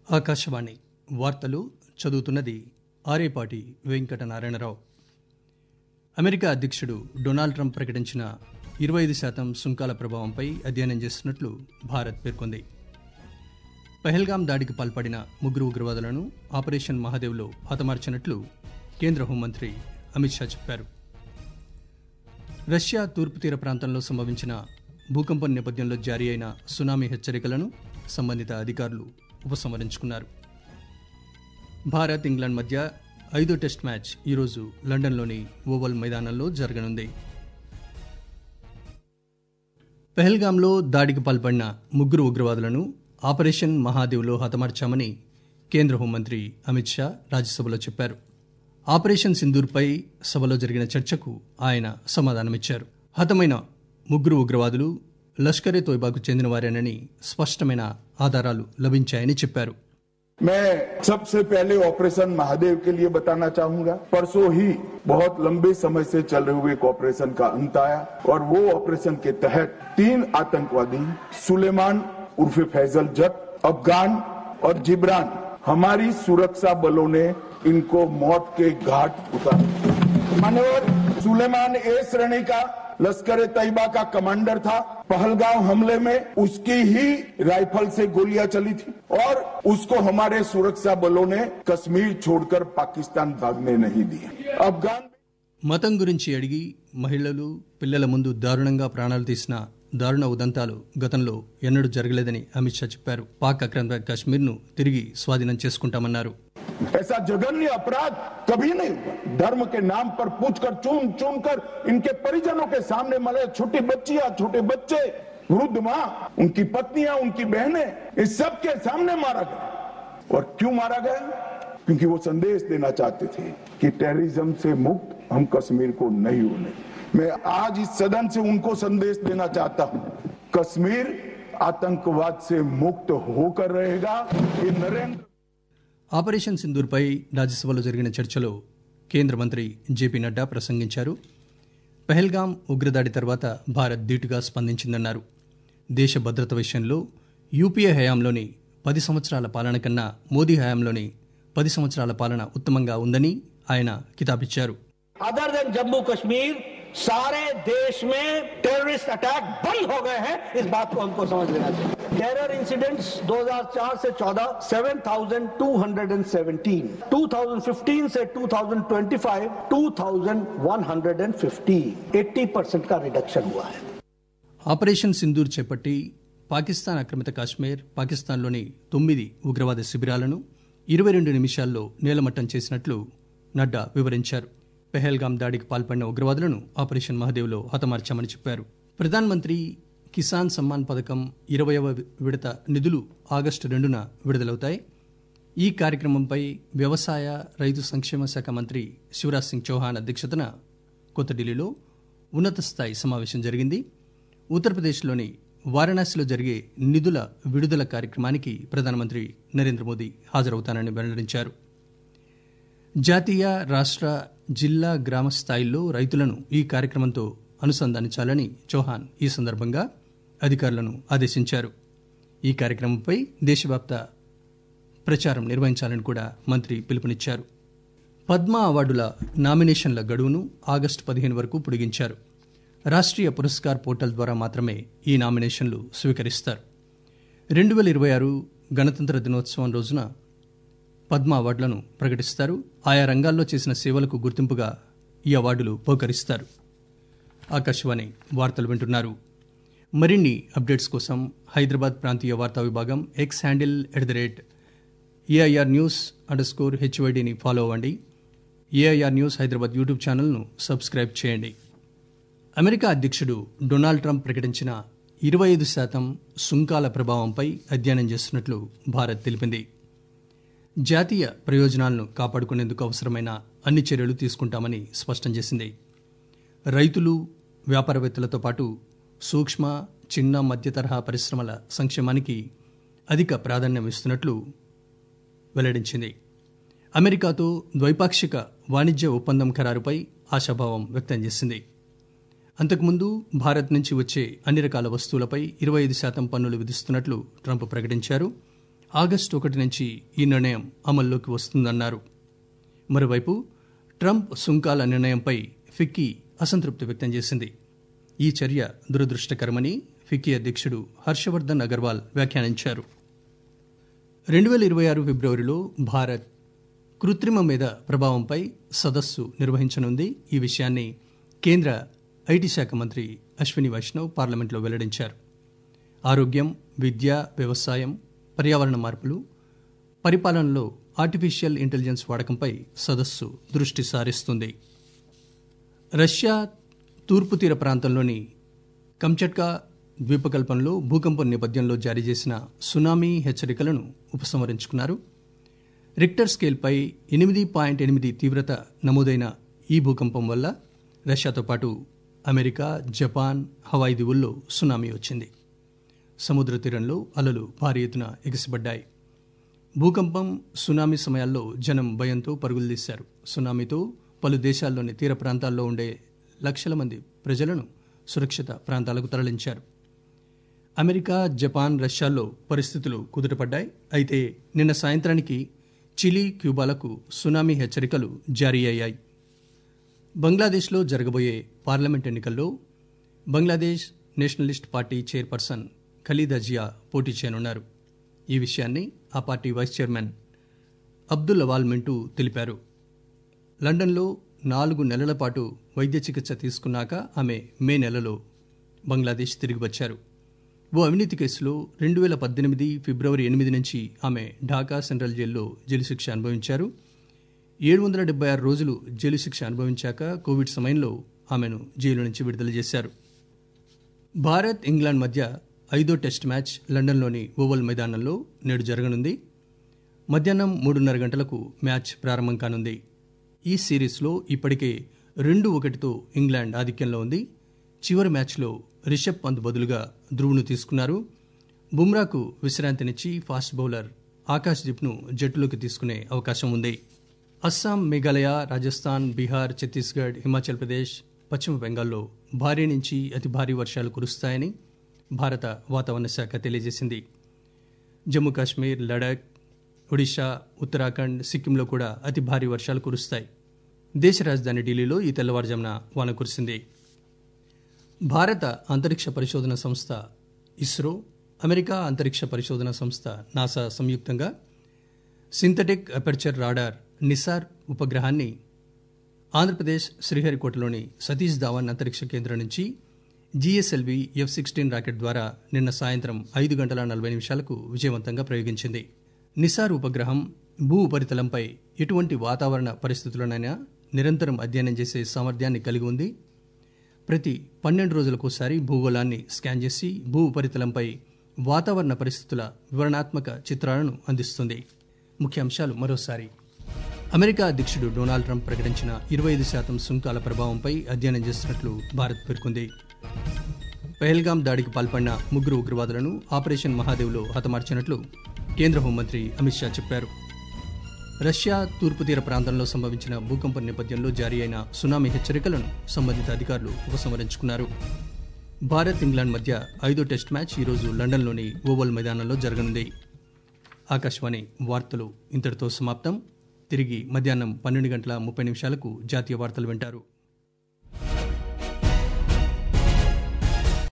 ఆకాశవాణి వార్తలు చదువుతున్నది ఆరేపాటి వెంకటనారాయణరావు. అమెరికా అధ్యక్షుడు డొనాల్డ్ ట్రంప్ ప్రకటించిన 25% సుంకాల ప్రభావంపై అధ్యయనం చేస్తున్నట్లు భారత్ పేర్కొంది. పహల్గాం దాడికి పాల్పడిన ముగ్గురు ఉగ్రవాదులను ఆపరేషన్ మహాదేవ్లో హతమార్చినట్లు కేంద్ర హోంమంత్రి అమిత్ షా చెప్పారు. రష్యా తూర్పు తీర ప్రాంతంలో సంభవించిన భూకంపం నేపథ్యంలో జారీ అయిన సునామీ హెచ్చరికలను సంబంధిత అధికారులు ఉపసంహరించుకున్నారు. భారత్ ఇంగ్లాండ్ మధ్య 5వ టెస్ట్ మ్యాచ్ ఈరోజు లండన్లోని ఓవల్ మైదానంలో జరగనుంది. పహల్గాంలో దాడికి పాల్పడిన ముగ్గురు ఉగ్రవాదులను ఆపరేషన్ మహాదేవ్లో హతమార్చామని కేంద్ర హోంమంత్రి అమిత్ షా రాజ్యసభలో చెప్పారు. ఆపరేషన్ సింధూర్పై సభలో జరిగిన చర్చకు ఆయన సమాధానమిచ్చారు. హతమైన ముగ్గురు ఉగ్రవాదులు లష్కరే తోయిబాకు చెందినవారేనని స్పష్టమైన ఆధారాలు లభించాయని చెప్పారు. मैं सबसे पहले ऑपरेशन महादेव के लिए बताना चाहूंगा. परसों ही बहुत लंबे समय से चल रहे हुए एक ऑपरेशन का अंत आया और वो ऑपरेशन के तहत 3 आतंकवादी सुलेमान उर्फे फैजल जट, अफगान और जिब्रान, हमारी सुरक्षा बलों ने इनको मौत के घाट उतारा. मानवर सुलेमान ए श्रेणी का लश्कर ए तैयबा का कमांडर था. पहलगांव हमले में उसकी ही राइफल से गोलियां चली थी और उसको हमारे सुरक्षा बलों ने कश्मीर छोड़कर पाकिस्तान भागने नहीं दिया. अफगान మతం గురించి అడిగి మహిళలు పిల్లల ముందు దారుణంగా ప్రాణాలు తీసిన దారుణ ఉదంతాలు గతంలో ఎన్నడూ జరగలేదని అమిత్ షా చెప్పారు. పాక్ ఆక్రమిత కశ్మీర్ను తిరిగి స్వాధీనం చేసుకుంటామన్నారు. ऐसा जघन्य अपराध कभी नहीं हुआ. धर्म के नाम पर पूछकर चुन कर इनके परिजनों के सामने मरे छोटी बच्चियां, छोटे बच्चे, वृद्ध मां, उनकी पत्नियां, उनकी बहनें, इस सब के सामने मारा गया. और क्यों मारा गया? क्योंकि वो संदेश देना चाहते थे कि टेररिज्म से मुक्त हम कश्मीर को नहीं होने. मैं आज इस सदन से उनको संदेश देना चाहता हूं, कश्मीर आतंकवाद से मुक्त होकर रहेगा. ये नरेंद्र ఆపరేషన్ సింధూర్పై రాజ్యసభలో జరిగిన చర్చలో కేంద్ర మంత్రి జేపీ నడ్డా ప్రసంగించారు. పహల్గాం ఉగ్రదాడి తర్వాత భారత్ ధీటుగా స్పందించిందన్నారు. దేశ భద్రత విషయంలో యూపీఏ హయాంలోని 10 సంవత్సరాల పాలన కన్నా మోదీ హయాంలోని 10 సంవత్సరాల పాలన ఉత్తమంగా ఉందని ఆయన కితాబిచ్చారు. अदर देन जम्मू कश्मीर सारे देश में टेररिस्ट अटैक बंद हो गए हैं. इस बात को हमको समझ लेना चाहिए. टेरर इंसिडेंट्स 2004 से 14 7,217, 2015 से 2025 2,150, 80% का रिडक्शन हुआ है. ఆపరేషన్ సింధూర్ చేపట్టి పాకిస్తాన్ ఆక్రమిత కాశ్మీర్, పాకిస్తాన్లోని 9 ఉగ్రవాద శిబిరాలను 22 నిమిషాల్లో నేలమట్టం చేసినట్లు నడ్డా వివరించారు. పెహల్గాం దాడికి పాల్పడిన ఉగ్రవాదులను ఆపరేషన్ మహదేవ్లో హతమార్చామని చెప్పారు. ప్రధానమంత్రి కిసాన్ సమ్మాన్ పథకం 20వ విడత నిధులు ఆగస్టు 2న విడుదలవుతాయి. ఈ కార్యక్రమంపై వ్యవసాయ రైతు సంక్షేమ శాఖ మంత్రి శివరాజ్ సింగ్ చౌహాన్ అధ్యక్షతన కొత్త ఢిల్లీలో ఉన్నత స్థాయి సమావేశం జరిగింది. ఉత్తరప్రదేశ్లోని వారణాసిలో జరిగే నిధుల విడుదల కార్యక్రమానికి ప్రధానమంత్రి నరేంద్ర మోదీ హాజరవుతానని వెల్లడించారు. జాతీయ, రాష్ట్ర, జిల్లా, గ్రామ స్థాయిల్లో రైతులను ఈ కార్యక్రమంతో అనుసంధానించాలని చౌహాన్ ఈ సందర్భంగా అధికారులను ఆదేశించారు. ఈ కార్యక్రమంపై దేశవ్యాప్త ప్రచారం నిర్వహించాలని కూడా మంత్రి పిలుపునిచ్చారు. పద్మ అవార్డుల నామినేషన్ల గడువును ఆగస్టు 15 వరకు పొడిగించారు. రాష్ట్రీయ పురస్కార్ పోర్టల్ ద్వారా మాత్రమే ఈ నామినేషన్లు స్వీకరిస్తారు. 2026 గణతంత్ర దినోత్సవం రోజున పద్మ అవార్డులను ప్రకటిస్తారు. ఆయా రంగాల్లో చేసిన సేవలకు గుర్తింపుగా ఈ అవార్డులు బహుకరిస్తారు. ఆకాశవాణి వార్తలు వింటున్నారు. మరిన్ని అప్డేట్స్ కోసం హైదరాబాద్ ప్రాంతీయ వార్తా విభాగం ఎక్స్ హ్యాండిల్ @AIR News_HYDని ఫాలో అవ్వండి. AIR న్యూస్ హైదరాబాద్ యూట్యూబ్ ఛానల్ను సబ్స్క్రైబ్ చేయండి. అమెరికా అధ్యక్షుడు డొనాల్డ్ ట్రంప్ ప్రకటించిన 25% సుంకాల ప్రభావంపై అధ్యయనం చేస్తున్నట్లు భారత్ తెలిపింది. జాతీయ ప్రయోజనాలను కాపాడుకునేందుకు అవసరమైన అన్ని చర్యలు తీసుకుంటామని స్పష్టం చేసింది. రైతులు, వ్యాపారవేత్తలతో పాటు సూక్ష్మ, చిన్న, మధ్య తరహా పరిశ్రమల సంక్షేమానికి అధిక ప్రాధాన్యం ఇస్తున్నట్లు వెల్లడించింది. అమెరికాతో ద్వైపాక్షిక వాణిజ్య ఒప్పందం ఖరారుపై ఆశాభావం వ్యక్తం చేసింది. అంతకుముందు భారత్ నుంచి వచ్చే అన్ని రకాల వస్తువులపై 25% పన్నులు విధిస్తున్నట్లు ట్రంప్ ప్రకటించారు. ఆగస్టు 1 నుంచి ఈ నిర్ణయం అమల్లోకి వస్తుందన్నారు. మరోవైపు ట్రంప్ సుంకాల నిర్ణయంపై ఫిక్కీ అసంతృప్తి వ్యక్తం చేసింది. ఈ చర్య దురదృష్టకరమని ఫిక్కీ అధ్యక్షుడు హర్షవర్ధన్ అగర్వాల్ వ్యాఖ్యానించారు. 2026 ఫిబ్రవరిలో భారత్ కృత్రిమ మీద ప్రభావంపై సదస్సు నిర్వహించనుంది. ఈ విషయాన్ని కేంద్ర ఐటీ శాఖ మంత్రి అశ్విని వైష్ణవ్ పార్లమెంట్లో వెల్లడించారు. ఆరోగ్యం, విద్య, వ్యవసాయం, పర్యావరణ మార్పులు, పరిపాలనలో ఆర్టిఫిషియల్ ఇంటెలిజెన్స్ వాడకంపై సదస్సు దృష్టి సారిస్తుంది. రష్యా తూర్పు తీర ప్రాంతంలోని కంచట్కా ద్వీపకల్పంలో భూకంపం నేపథ్యంలో జారీ చేసిన సునామీ హెచ్చరికలను ఉపసంహరించుకున్నారు. రిక్టర్ స్కేల్పై 8.8 తీవ్రత నమోదైన ఈ భూకంపం వల్ల రష్యాతో పాటు అమెరికా, జపాన్, హవాయి దీవుల్లో సునామీ వచ్చింది. సముద్ర తీరంలో అలలు భారీ ఎత్తున ఎగసిపడ్డాయి. భూకంపం, సునామీ సమయాల్లో జనం భయంతో పరుగులు తీశారు. సునామీతో పలు దేశాల్లోని తీర ప్రాంతాల్లో ఉండే లక్షల మంది ప్రజలను సురక్షిత ప్రాంతాలకు తరలించారు. అమెరికా, జపాన్, రష్యాల్లో పరిస్థితులు కుదుటపడ్డాయి. అయితే నిన్న సాయంత్రానికి చిలీ, క్యూబాలకు సునామీ హెచ్చరికలు జారీ అయ్యాయి. బంగ్లాదేశ్లో జరగబోయే పార్లమెంట్ ఎన్నికల్లో Bangladesh nationalist party chairperson Khaleda Zia పోటీ చేయనున్నారు. ఈ విషయాన్ని ఆ party vice chairman Abdul Awal Mintu తెలిపారు. లండన్లో 4 నెలల పాటు వైద్య చికిత్స తీసుకున్నాక ఆమె మే నెలలో బంగ్లాదేశ్ తిరిగి వచ్చారు. ఓ అవినీతి కేసులో 2018 ఫిబ్రవరి 8 నుంచి ఆమె ఢాకా సెంట్రల్ జైల్లో జైలు శిక్ష అనుభవించారు. 776 రోజులు జైలు శిక్ష అనుభవించాక కోవిడ్ సమయంలో ఆమెను జైలు నుంచి విడుదల చేశారు. భారత్, ఇంగ్లాండ్ మధ్య 5వ టెస్ట్ మ్యాచ్ లండన్లోని ఓవల్ మైదానంలో నేడు జరగనుంది. మధ్యాహ్నం 3:30 గంటలకు మ్యాచ్ ప్రారంభం కానుంది. ఈ సిరీస్లో ఇప్పటికే 2-1తో ఇంగ్లాండ్ ఆధిక్యంలో ఉంది. చివరి మ్యాచ్లో రిషబ్ పంత్ బదులుగా ధ్రువ్ను తీసుకున్నారు. బుమ్రాకు విశ్రాంతినిచ్చి ఫాస్ట్ బౌలర్ ఆకాశ్దీప్ను జట్టులోకి తీసుకునే అవకాశం ఉంది. అస్సాం, మేఘాలయ, రాజస్థాన్, బీహార్, ఛత్తీస్గఢ్, హిమాచల్ ప్రదేశ్, పశ్చిమ బెంగాల్లో భారీ నుంచి అతి భారీ వర్షాలు కురుస్తాయని భారత వాతావరణ శాఖ తెలియజేసింది. జమ్మూ కాశ్మీర్, లడాక్, ఒడిషా, ఉత్తరాఖండ్, సిక్కింలో కూడా అతి భారీ వర్షాలు కురుస్తాయి. దేశ రాజధాని ఢిల్లీలో ఈ తెల్లవారుజామున వాన కురిసింది. భారత అంతరిక్ష పరిశోధన సంస్థ ఇస్రో, అమెరికా అంతరిక్ష పరిశోధన సంస్థ నాసా సంయుక్తంగా సింథటిక్ అపర్చర్ రాడార్ నిసార్ ఉపగ్రహాన్ని ఆంధ్రప్రదేశ్ శ్రీహరికోటలోని సతీష్ ధావన్ అంతరిక్ష కేంద్రం నుంచి జిఎస్ఎల్వి F-16 రాకెట్ ద్వారా నిన్న సాయంత్రం 5:40 విజయవంతంగా ప్రయోగించింది. నిసార్ ఉపగ్రహం భూ ఉపరితలంపై ఎటువంటి వాతావరణ పరిస్థితులనైనా నిరంతరం అధ్యయనం చేసే సామర్థ్యాన్ని కలిగి ఉంది. ప్రతి 12 రోజులకోసారి భూగోళాన్ని స్కాన్ చేసి భూ ఉపరితలంపై వాతావరణ పరిస్థితుల వివరణాత్మక చిత్రాలను అందిస్తుంది. ముఖ్యాంశాలు మరోసారి. అమెరికా అధ్యక్షుడు డొనాల్డ్ ట్రంప్ ప్రకటించిన 25% సుంకాల ప్రభావంపై అధ్యయనం చేస్తున్నట్లు భారత్ పేర్కొంది. పహల్గాం దాడికి పాల్పడిన 3 ఉగ్రవాదులను ఆపరేషన్ మహాదేవ్లో హతమార్చినట్లు కేంద్ర హోంమంత్రి అమిత్ షా చెప్పారు. రష్యా తూర్పు తీర ప్రాంతంలో సంభవించిన భూకంపం నేపథ్యంలో జారీ అయిన సునామీ హెచ్చరికలను సంబంధిత అధికారులు ఉపసంహరించుకున్నారు. భారత్, ఇంగ్లాండ్ మధ్య 5వ టెస్ట్ మ్యాచ్ ఈరోజు లండన్లోని ఓవల్ మైదానంలో జరగనుంది. ఆకాశవాణి వార్తలు ఇంతటితో సమాప్తం. తిరిగి మధ్యాహ్నం 12:30 జాతీయ వార్తలు వింటారు.